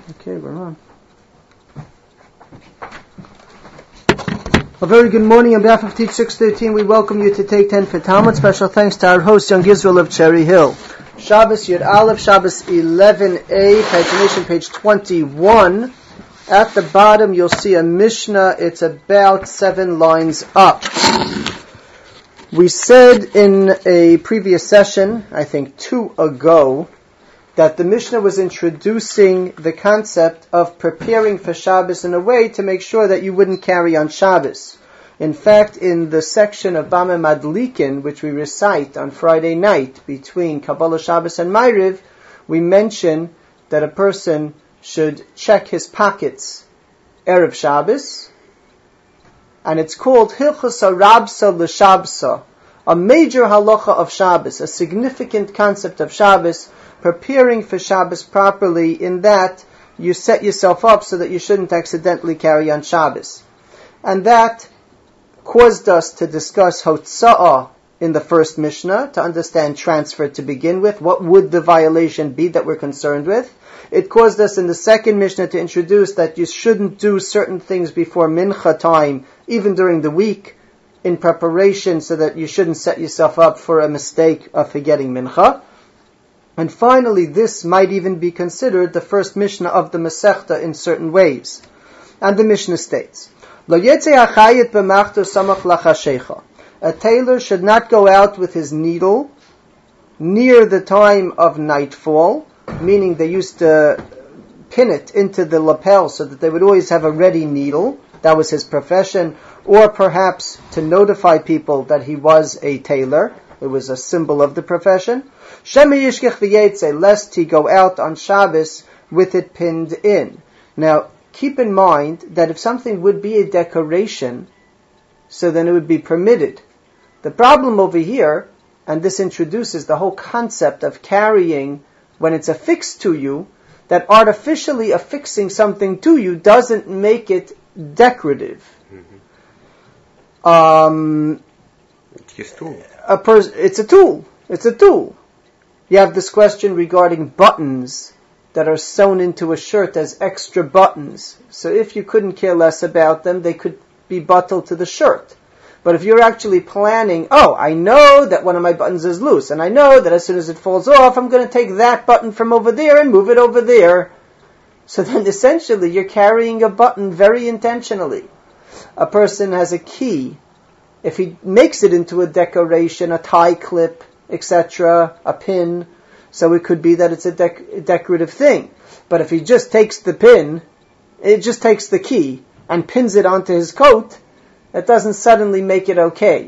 Okay, we're on. A very good morning. On behalf of Teach 613, we welcome you to Take 10 for Talmud. Special thanks to our host, Young Israel of Cherry Hill. Shabbos Yud Aleph, Shabbos 11a, pagination page 21. At the bottom, you'll see a Mishnah. It's about 7 lines up. We said in a previous session, I think 2 ago, that the Mishnah was introducing the concept of preparing for Shabbos in a way to make sure that you wouldn't carry on Shabbos. In fact, in the section of Bama Madlikin, which we recite on Friday night between Kabbalah Shabbos and Ma'ariv, we mention that a person should check his pockets Erev Shabbos, and it's called Hilchos HaRabsa L'Shabsa, a major halacha of Shabbos, a significant concept of Shabbos, preparing for Shabbos properly, in that you set yourself up so that you shouldn't accidentally carry on Shabbos. And that caused us to discuss Hotza'ah in the first Mishnah, to understand transfer to begin with. What would the violation be that we're concerned with? It caused us in the second Mishnah to introduce that you shouldn't do certain things before Mincha time, even during the week, in preparation so that you shouldn't set yourself up for a mistake of forgetting Mincha. And finally, this might even be considered the first Mishnah of the Masechta in certain ways. And the Mishnah states, Lo yetzei hachayit b'machto samach lachashecha. A tailor should not go out with his needle near the time of nightfall, meaning they used to pin it into the lapel so that they would always have a ready needle. That was his profession. Or perhaps to notify people that he was a tailor. It was a symbol of the profession. Shema yishkech v'yetzeh, lest he go out on Shabbos with it pinned in. Now, keep in mind that if something would be a decoration, so then it would be permitted. The problem over here, and this introduces the whole concept of carrying when it's affixed to you, that artificially affixing something to you doesn't make it decorative. It's just tool. It's a tool. It's a tool. You have this question regarding buttons that are sewn into a shirt as extra buttons. So if you couldn't care less about them, they could be buttoned to the shirt. But if you're actually planning, I know that one of my buttons is loose, and I know that as soon as it falls off, I'm going to take that button from over there and move it over there. So then essentially you're carrying a button very intentionally. A person has a key. If he makes it into a decoration, a tie clip, etc., a pin, so it could be that it's a decorative thing. But if he just takes the pin, it just takes the key and pins it onto his coat, that doesn't suddenly make it okay.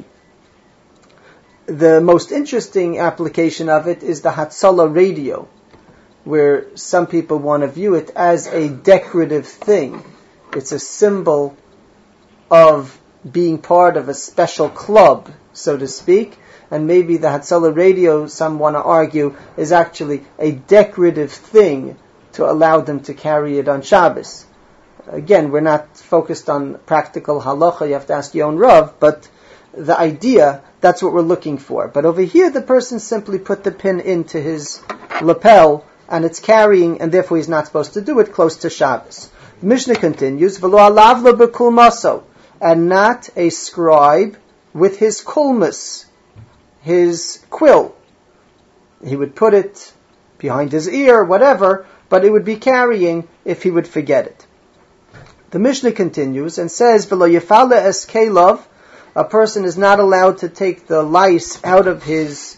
The most interesting application of it is the Hatzalah radio, where some people want to view it as a decorative thing. It's a symbol of being part of a special club, so to speak, and maybe the Hatzalah radio, some want to argue, is actually a decorative thing to allow them to carry it on Shabbos. Again, we're not focused on practical halacha, you have to ask your own Rav, but the idea, that's what we're looking for. But over here, the person simply put the pin into his lapel, and it's carrying, and therefore he's not supposed to do it close to Shabbos. The Mishnah continues, V'lo alav lo b'kulmaso, and not a scribe with his kulmus, his quill. He would put it behind his ear, whatever, but it would be carrying if he would forget it. The Mishnah continues and says, V'lo yefale es kelav, a person is not allowed to take the lice out of his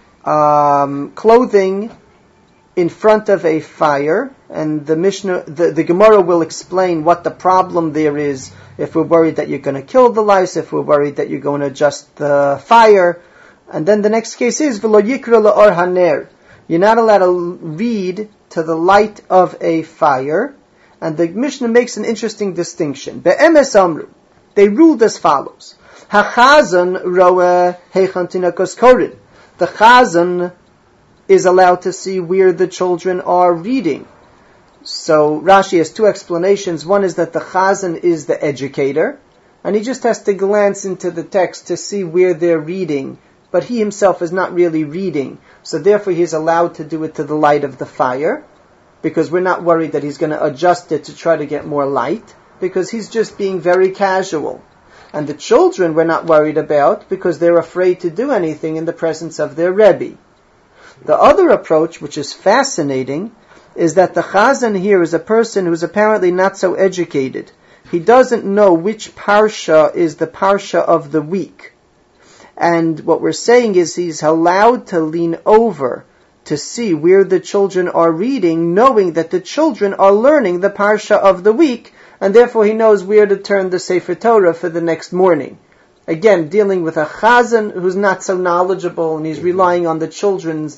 clothing in front of a fire, and the Mishnah, the Gemara will explain what the problem there is. If we're worried that you're going to kill the lice, if we're worried that you're going to adjust the fire, and then the next case is v'lo yikra la'or haner. You're not allowed to read to the light of a fire, and the Mishnah makes an interesting distinction. Be'emes amru, they ruled as follows: Hachazan roeh heichan tinakos korid. The chazan is allowed to see where the children are reading. So Rashi has 2 explanations. One is that the chazan is the educator, and he just has to glance into the text to see where they're reading, but he himself is not really reading, so therefore he is allowed to do it to the light of the fire. because we're not worried that he's going to adjust it to try to get more light, because he's just being very casual. And the children we're not worried about because they're afraid to do anything in the presence of their Rebbe. The other approach, which is fascinating, is that the Chazan here is a person who's apparently not so educated. He doesn't know which parsha is the parsha of the week. And what we're saying is he's allowed to lean over to see where the children are reading, knowing that the children are learning the parsha of the week, and therefore he knows where to turn the Sefer Torah for the next morning. Again, dealing with a chazan who's not so knowledgeable, and he's relying on the children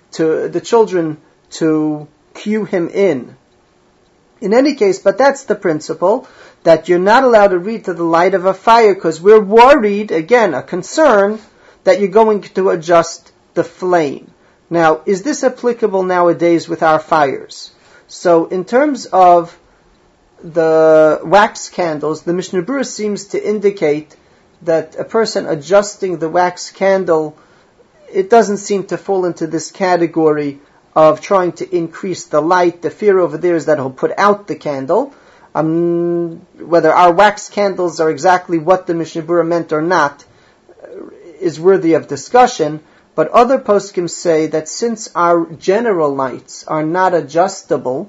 to cue him in. In any case, but that's the principle, that you're not allowed to read to the light of a fire, because we're worried, again, a concern, that you're going to adjust the flame. Now, is this applicable nowadays with our fires? So, in terms of the wax candles, the Mishnah Berurah seems to indicate that a person adjusting the wax candle, it doesn't seem to fall into this category of trying to increase the light. The fear over there is that he'll put out the candle. Whether our wax candles are exactly what the Mishnah Berurah meant or not is worthy of discussion, but other poskim say that since our general lights are not adjustable,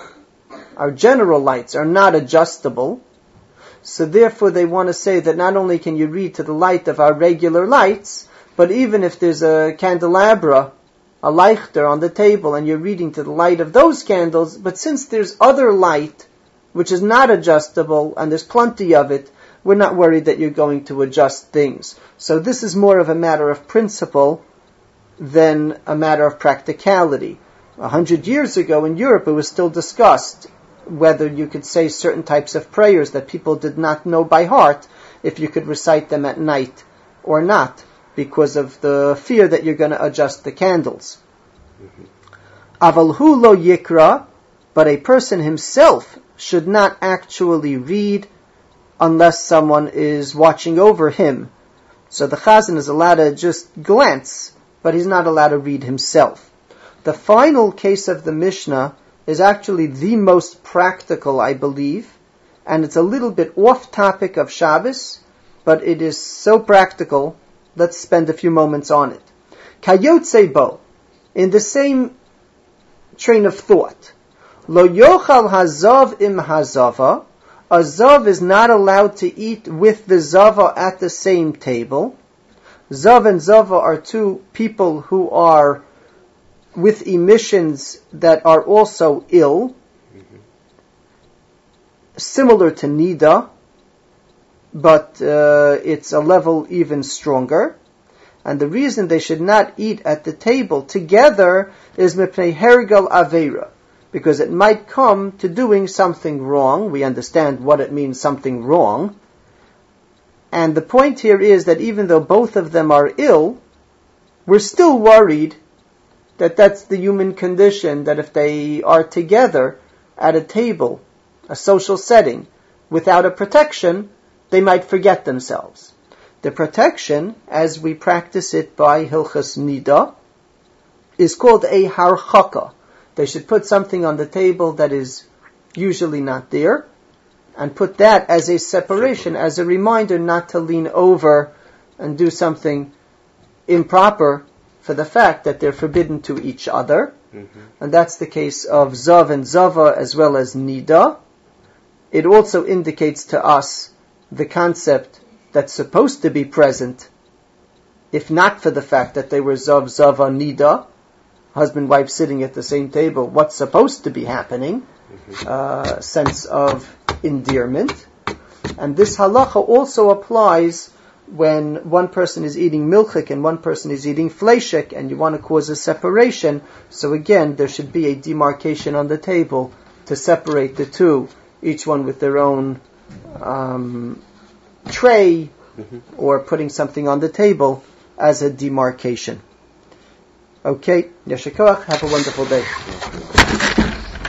so therefore they want to say that not only can you read to the light of our regular lights, but even if there's a candelabra, a leichter on the table, and you're reading to the light of those candles, but since there's other light which is not adjustable, and there's plenty of it, we're not worried that you're going to adjust things. So this is more of a matter of principle than a matter of practicality. 100 years ago in Europe, it was still discussed whether you could say certain types of prayers that people did not know by heart, if you could recite them at night or not, because of the fear that you're going to adjust the candles. Aval hu lo yikra, but a person himself should not actually read unless someone is watching over him. So the chazan is allowed to just glance, but he's not allowed to read himself. The final case of the Mishnah is actually the most practical, I believe, and it's a little bit off topic of Shabbos, but it is so practical. Let's spend a few moments on it. Kayotze bo, in the same train of thought, lo yochal hazav im hazava, a zav is not allowed to eat with the zava at the same table. Zav and zava are two people who are with emissions that are also ill, similar to nida, but it's a level even stronger. And the reason they should not eat at the table together is mipnei hergal aveira, because it might come to doing something wrong. We understand what it means, something wrong. And the point here is that even though both of them are ill, we're still worried that that's the human condition, that if they are together at a table, a social setting, without a protection, they might forget themselves. The protection, as we practice it by Hilchas Nida, is called a harchaka. They should put something on the table that is usually not there, and put that as a separation, as a reminder not to lean over and do something improper for the fact that they're forbidden to each other. And that's the case of Zav and Zava as well as Nida. It also indicates to us the concept that's supposed to be present, if not for the fact that they were Zav, Zava, Nida, husband, wife sitting at the same table, what's supposed to be happening, sense of endearment. And this halacha also applies when one person is eating milchik and one person is eating fleishik, and you want to cause a separation. So again, there should be a demarcation on the table to separate the two, each one with their own tray, or putting something on the table as a demarcation. Okay, Yeshikoach, have a wonderful day.